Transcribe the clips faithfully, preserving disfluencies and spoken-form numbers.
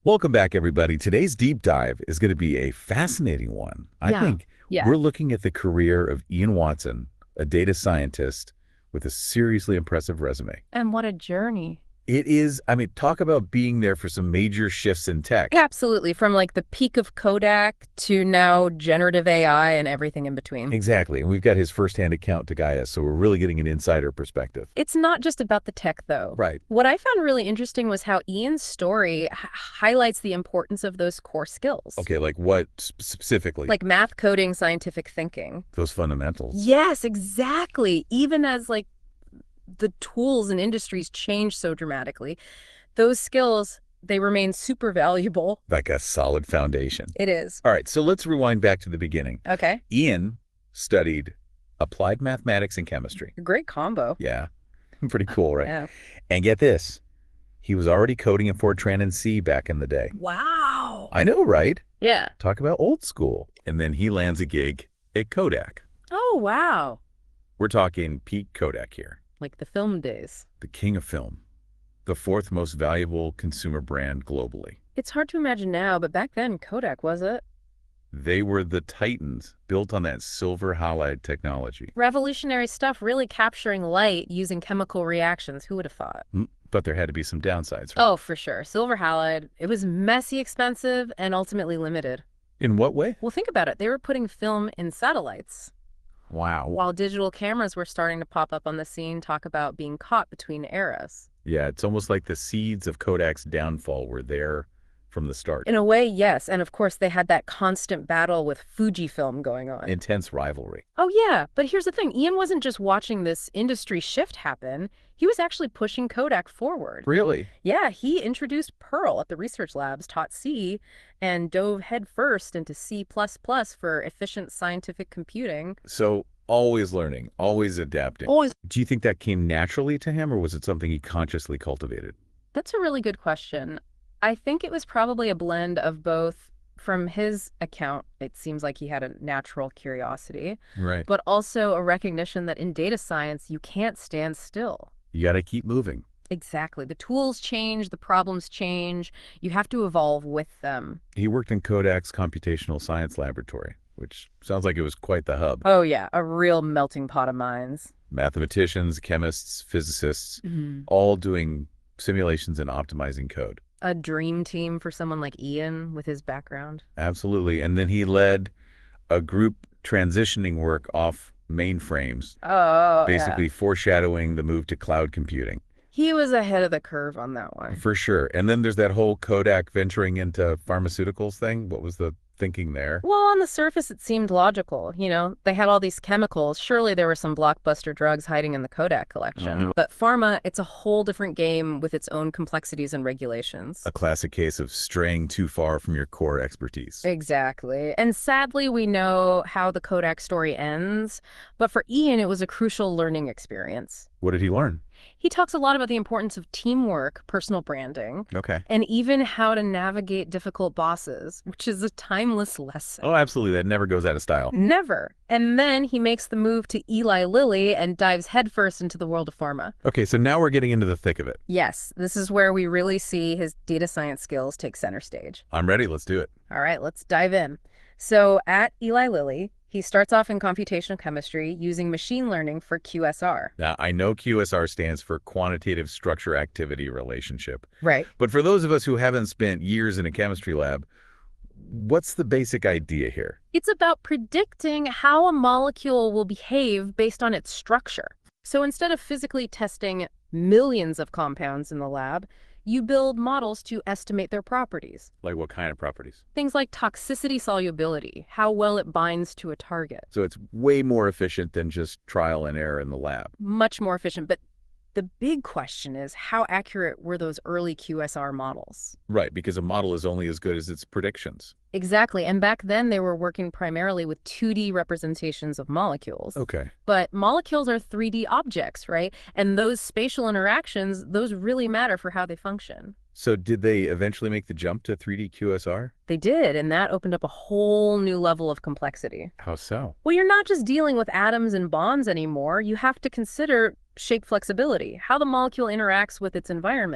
Welcome back, everybody. Today's deep dive is going to be a fascinating one. I Yeah. think Yeah. we're looking at the career of Ian Watson, a data scientist with a seriously impressive resume. And what a journey. It is, I mean, talk about being there for some major shifts in tech. Absolutely. From like the peak of Kodak to now generative A I and everything in between. Exactly. And we've got his firsthand account to guide us, so we're really getting an insider perspective. It's not just about the tech, though. Right. What I found really interesting was how Ian's story h- highlights the importance of those core skills. Okay, like what sp- specifically? Like math, coding, scientific thinking. Those fundamentals. Yes, exactly. Even as like the tools and industries change so dramatically, those skills, they remain super valuable. Like a solid foundation. It is. All right, so let's rewind back to the beginning. Okay. Ian studied applied mathematics and chemistry. Great combo. Yeah, pretty cool, right? Yeah. And get this, he was already coding in Fortran and C back in the day. Wow. I know, right? Yeah. Talk about old school. And then he lands a gig at Kodak. Oh, wow. We're talking peak Kodak here, Like the film days. the king of film, the fourth most valuable consumer brand globally. It's hard to imagine now, but back then, Kodak was it? They were the titans built on that silver halide technology. Revolutionary stuff, really capturing light using chemical reactions. Who would have thought? Mm, But there had to be some downsides. Right? Oh, for sure. Silver halide. It was messy, expensive, and ultimately limited. In what way? Well, think about it. They were putting film in satellites. Wow. While digital cameras were starting to pop up on the scene, talk about being caught between eras. Yeah, it's almost like the seeds of Kodak's downfall were there from the start. In a way, yes. And of course, they had that constant battle with Fujifilm going on. Intense rivalry. Oh, yeah. But here's the thing. Ian wasn't just watching this industry shift happen. He was actually pushing Kodak forward. Really? Yeah, he introduced Perl at the research labs, taught C, and dove headfirst into C++ for efficient scientific computing. So always learning, always adapting. Always. Do you think that came naturally to him, or was it something he consciously cultivated? That's a really good question. I think it was probably a blend of both. From his account, it seems like he had a natural curiosity, Right. but also a recognition that in data science, you can't stand still. You got to keep moving. Exactly. The tools change, the problems change. You have to evolve with them. He worked in Kodak's computational science laboratory, which sounds like it was quite the hub. Oh, yeah, a real melting pot of minds. Mathematicians, chemists, physicists, Mhm. all doing simulations and optimizing code. A dream team for someone like Ian with his background. Absolutely. And then he led a group transitioning work off mainframes, Oh, basically yeah. foreshadowing the move to cloud computing. He was ahead of the curve on that one. For sure. And then there's that whole Kodak venturing into pharmaceuticals thing. What was the thinking there? Well, on the surface, it seemed logical. You know, they had all these chemicals. Surely there were some blockbuster drugs hiding in the Kodak collection. Mhm. But pharma, it's a whole different game with its own complexities and regulations. A classic case of straying too far from your core expertise. Exactly. And sadly, we know how the Kodak story ends. But for Ian, it was a crucial learning experience. What did he learn? He talks a lot about the importance of teamwork, personal branding, Okay. and even how to navigate difficult bosses, which is a timeless lesson. Oh, absolutely. That never goes out of style. Never. And then he makes the move to Eli Lilly and dives headfirst into the world of pharma. Okay, so now we're getting into the thick of it. Yes, this is where we really see his data science skills take center stage. I'm ready. Let's do it. All right, let's dive in. So at Eli Lilly, he starts off in computational chemistry using machine learning for Q S R. Now, I know Q S R stands for quantitative structure activity relationship, Right. but for those of us who haven't spent years in a chemistry lab, what's the basic idea here? It's about predicting how a molecule will behave based on its structure. So instead of physically testing millions of compounds in the lab, you build models to estimate their properties. Like what kind of properties? Things like toxicity solubility, how well it binds to a target. So it's way more efficient than just trial and error in the lab. Much more efficient. But the big question is, how accurate were those early Q S R models? Right, because a model is only as good as its predictions. Exactly. And back then they were working primarily with two D representations of molecules. Okay. But molecules are three D objects, right? And those spatial interactions, those really matter for how they function. So did they eventually make the jump to three D Q S R? They did, and that opened up a whole new level of complexity. How so? Well, you're not just dealing with atoms and bonds anymore. You have to consider shape flexibility, how the molecule interacts with its environment,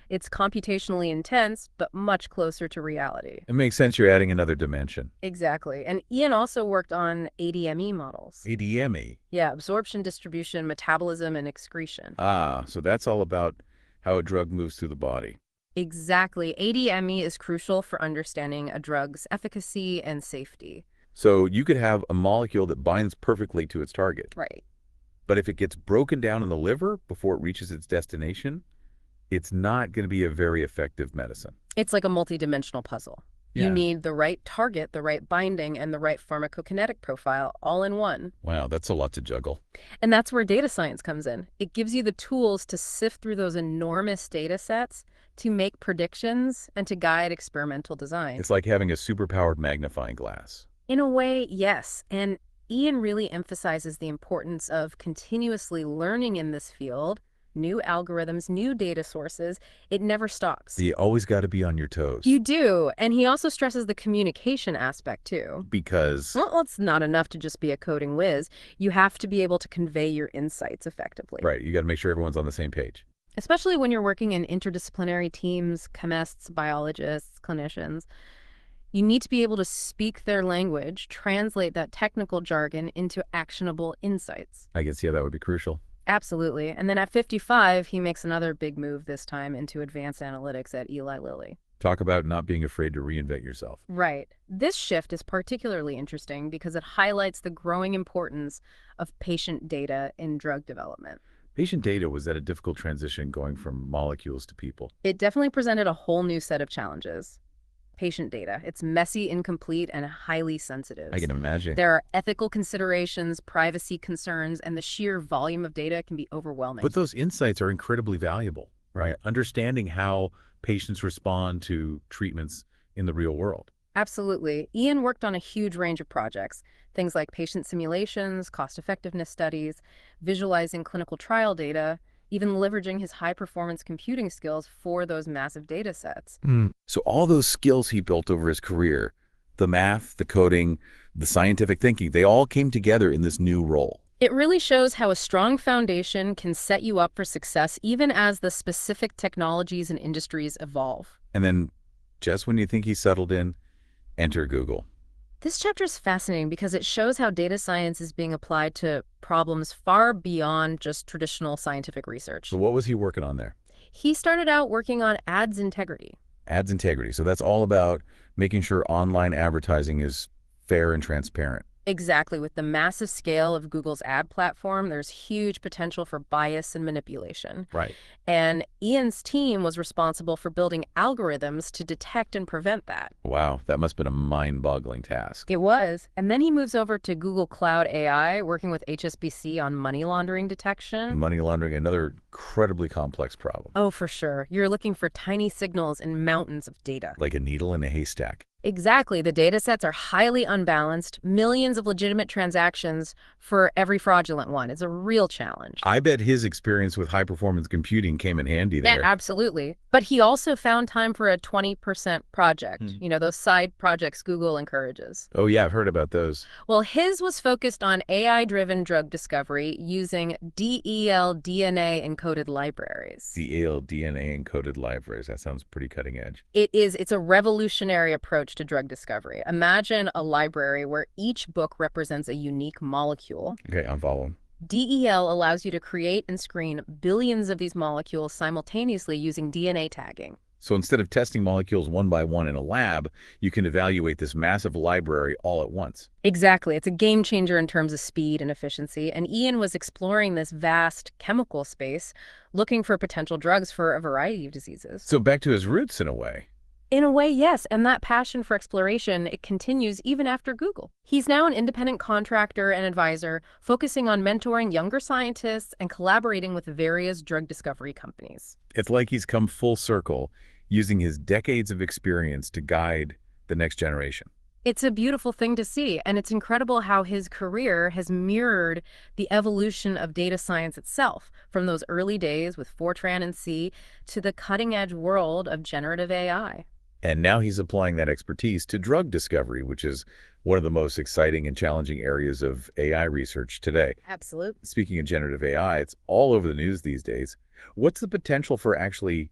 It's computationally intense, but much closer to reality. It makes sense you're adding another dimension. Exactly. And Ian also worked on A D M E models. A D M E. Yeah, absorption, distribution, metabolism, and excretion. Ah, so that's all about how a drug moves through the body. Exactly. A D M E is crucial for understanding a drug's efficacy and safety. So you could have a molecule that binds perfectly to its target, Right. but if it gets broken down in the liver before it reaches its destination, it's not going to be a very effective medicine. It's like a multidimensional puzzle. You Yeah. need the right target, the right binding, and the right pharmacokinetic profile all in one. Wow, that's a lot to juggle. And that's where data science comes in. It gives you the tools to sift through those enormous data sets, to make predictions, and to guide experimental design. It's like having a superpowered magnifying glass. In a way, yes. And Ian really emphasizes the importance of continuously learning in this field, new algorithms, new data sources. It never stops. You always got to be on your toes. You do. And he also stresses the communication aspect, too. Because, Well, it's not enough to just be a coding whiz. You have to be able to convey your insights effectively. right, you got to make sure everyone's on the same page. Especially when you're working in interdisciplinary teams, chemists, biologists, clinicians. You need to be able to speak their language, translate that technical jargon into actionable insights. I can see how that would be crucial. Absolutely. And then at fifty-five, he makes another big move, this time into advanced analytics at Eli Lilly. Talk about not being afraid to reinvent yourself. Right. This shift is particularly interesting because it highlights the growing importance of patient data in drug development. Patient data was at a difficult transition going from molecules to people. It definitely presented a whole new set of challenges. Patient data. It's messy, incomplete, and highly sensitive. I can imagine. There are ethical considerations, privacy concerns, and the sheer volume of data can be overwhelming. But those insights are incredibly valuable, right? Understanding how patients respond to treatments in the real world. Absolutely. Ian worked on a huge range of projects, things like patient simulations, cost-effectiveness studies, visualizing clinical trial data, even leveraging his high-performance computing skills for those massive data sets. So all those skills he built over his career, the math, the coding, the scientific thinking, they all came together in this new role. It really shows how a strong foundation can set you up for success even as the specific technologies and industries evolve. And then just when you think he's settled in, enter Google. This chapter is fascinating because it shows how data science is being applied to problems far beyond just traditional scientific research. So what was he working on there? He started out working on ads integrity. Ads integrity. So that's all about making sure online advertising is fair and transparent. Exactly. With the massive scale of Google's ad platform, there's huge potential for bias and manipulation. Right. And Ian's team was responsible for building algorithms to detect and prevent that. Wow, that must have been a mind-boggling task. It was. And then he moves over to Google Cloud A I, working with H S B C on money laundering detection. Money laundering, another incredibly complex problem. Oh, for sure. You're looking for tiny signals in mountains of data. Like a needle in a haystack. Exactly. The data sets are highly unbalanced, millions of legitimate transactions for every fraudulent one. It's a real challenge. I bet his experience with high-performance computing came in handy Yeah, there. absolutely. But he also found time for a twenty percent project, Hmm. you know, those side projects Google encourages. Oh yeah, I've heard about those. Well, his was focused on A I-driven drug discovery using D E L D N A encoded libraries. The A L D N A encoded libraries. That sounds pretty cutting edge. It is, it's a revolutionary approach to drug discovery. Imagine a library where each book represents a unique molecule. Okay, I'm following. D E L allows you to create and screen billions of these molecules simultaneously using D N A tagging. So instead of testing molecules one by one in a lab, you can evaluate this massive library all at once. Exactly. It's a game changer in terms of speed and efficiency. And Ian was exploring this vast chemical space, looking for potential drugs for a variety of diseases. So back to his roots in a way. In a way, yes, and that passion for exploration, it continues even after Google. He's now an independent contractor and advisor, focusing on mentoring younger scientists and collaborating with various drug discovery companies. It's like he's come full circle, using his decades of experience to guide the next generation. It's a beautiful thing to see, and it's incredible how his career has mirrored the evolution of data science itself, from those early days with Fortran and C to the cutting-edge world of generative A I. And now he's applying that expertise to drug discovery, which is one of the most exciting and challenging areas of A I research today. Absolutely. Speaking of generative A I, it's all over the news these days. What's the potential for actually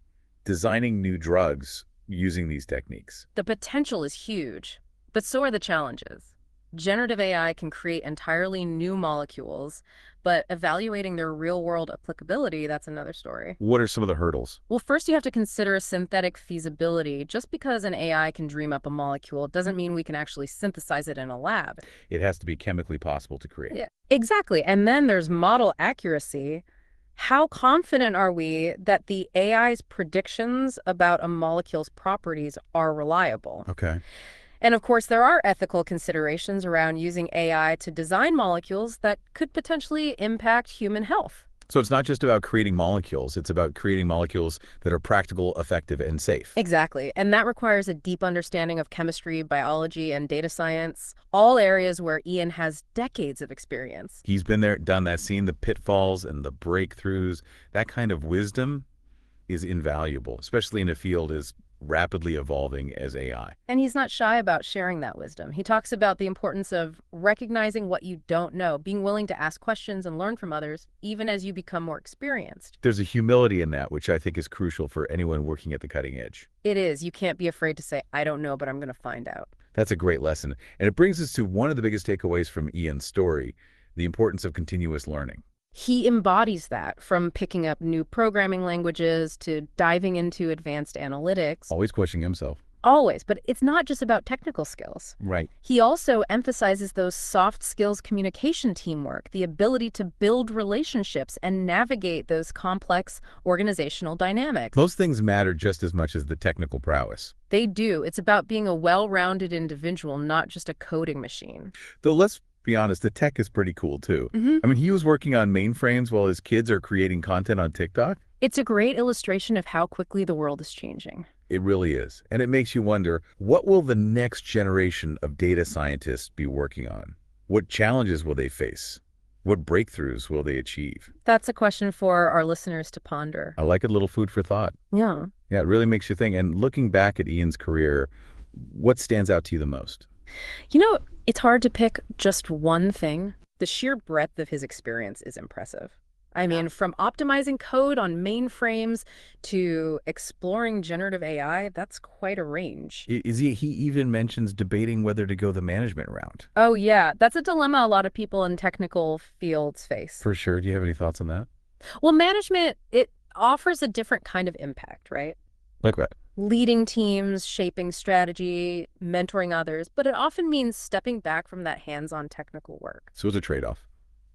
designing new drugs using these techniques. The potential is huge, but so are the challenges. Generative A I can create entirely new molecules, but evaluating their real-world applicability, that's another story. What are some of the hurdles? Well, first you have to consider synthetic feasibility. Just because an A I can dream up a molecule doesn't mean we can actually synthesize it in a lab. It has to be chemically possible to create. Yeah, exactly. And then there's model accuracy. How confident are we that the A I's predictions about a molecule's properties are reliable? Okay. And of course, there are ethical considerations around using A I to design molecules that could potentially impact human health. So it's not just about creating molecules, it's about creating molecules that are practical, effective, and safe. Exactly. And that requires a deep understanding of chemistry, biology, and data science, all areas where Ian has decades of experience. He's been there, done that, seen the pitfalls and the breakthroughs. That kind of wisdom is invaluable, especially in a field as rapidly evolving as A I. And he's not shy about sharing that wisdom. He talks about the importance of recognizing what you don't know, being willing to ask questions and learn from others, even as you become more experienced. There's a humility in that, which I think is crucial for anyone working at the cutting edge. It is. You can't be afraid to say, I don't know, but I'm going to find out. That's a great lesson. And it brings us to one of the biggest takeaways from Ian's story, the importance of continuous learning. He embodies that, from picking up new programming languages to diving into advanced analytics. Always questioning himself. Always, but it's not just about technical skills. Right. He also emphasizes those soft skills, communication, teamwork, the ability to build relationships and navigate those complex organizational dynamics. Those things matter just as much as the technical prowess. They do. It's about being a well-rounded individual, not just a coding machine. Though let's be honest, the tech is pretty cool too. Mm-hmm. I mean, he was working on mainframes while his kids are creating content on TikTok. It's a great illustration of how quickly the world is changing. It really is. And it makes you wonder, what will the next generation of data scientists be working on? What challenges will they face? What breakthroughs will they achieve? That's a question for our listeners to ponder. I like a little food for thought. Yeah. Yeah, it really makes you think. And looking back at Ian's career, what stands out to you the most? You know, it's hard to pick just one thing. The sheer breadth of his experience is impressive. I mean, from optimizing code on mainframes to exploring generative A I, that's quite a range. I- Is he, he even mentions debating whether to go the management route. Oh, yeah, that's a dilemma a lot of people in technical fields face. For sure. Do you have any thoughts on that? Well, management, it offers a different kind of impact, right? Like what? Leading teams, shaping strategy, mentoring others, but it often means stepping back from that hands-on technical work. So it's a trade-off.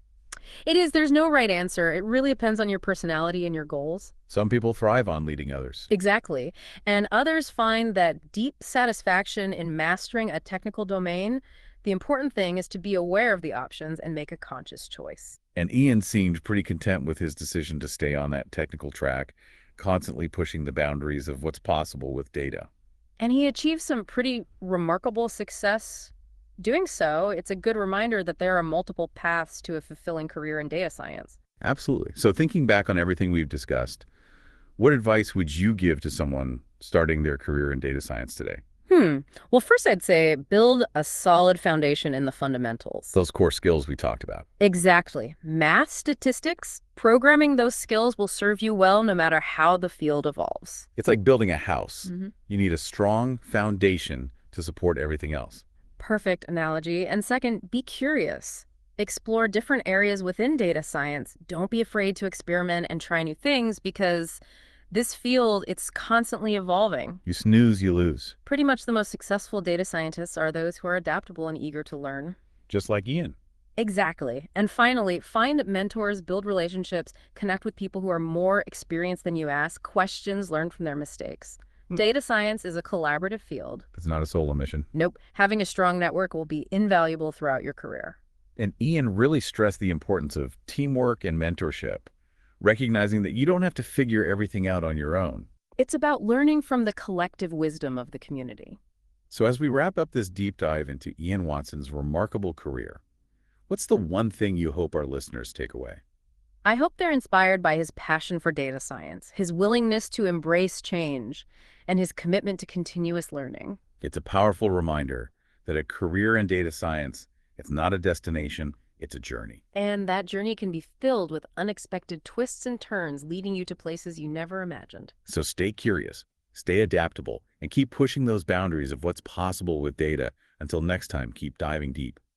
It is. There's no right answer. It really depends on your personality and your goals. Some people thrive on leading others. Exactly. And others find that deep satisfaction in mastering a technical domain. The important thing is to be aware of the options and make a conscious choice. And Ian seemed pretty content with his decision to stay on that technical track, constantly pushing the boundaries of what's possible with data. And he achieved some pretty remarkable success doing so. It's a good reminder that there are multiple paths to a fulfilling career in data science. Absolutely. So thinking back on everything we've discussed, what advice would you give to someone starting their career in data science today? Hmm. Well, first I'd say build a solid foundation in the fundamentals. Those core skills we talked about. Exactly. Math, statistics, programming, those skills will serve you well no matter how the field evolves. It's like building a house. Mm-hmm. You need a strong foundation to support everything else. Perfect analogy. And second, be curious. Explore different areas within data science. Don't be afraid to experiment and try new things because this field, it's constantly evolving. You snooze, you lose. Pretty much the most successful data scientists are those who are adaptable and eager to learn. Just like Ian. Exactly. And finally, find mentors, build relationships, connect with people who are more experienced than you. Ask questions, learn from their mistakes. Hmm. Data science is a collaborative field. It's not a solo mission. Nope. Having a strong network will be invaluable throughout your career. And Ian really stressed the importance of teamwork and mentorship, recognizing that you don't have to figure everything out on your own. It's about learning from the collective wisdom of the community. So as we wrap up this deep dive into Ian Watson's remarkable career, what's the one thing you hope our listeners take away? I hope they're inspired by his passion for data science, his willingness to embrace change, and his commitment to continuous learning. It's a powerful reminder that a career in data science, it's not a destination, It's a journey. And that journey can be filled with unexpected twists and turns, leading you to places you never imagined. So stay curious, stay adaptable, and keep pushing those boundaries of what's possible with data. Until next time, keep diving deep.